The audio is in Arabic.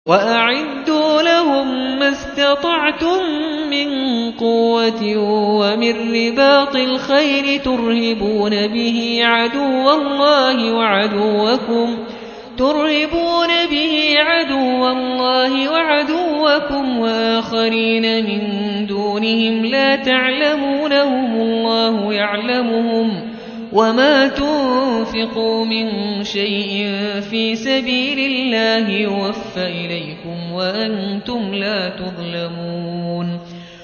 وأعدوا لهم ما استطعتم من قوة ومن رباط الخيل ترهبون به عدو الله وعدوكم وآخرين من دونهم لا تعلمونهم الله يعلمهم وما تنفقوا من شيء في سبيل الله يوفى إليكم وأنتم لا تظلمون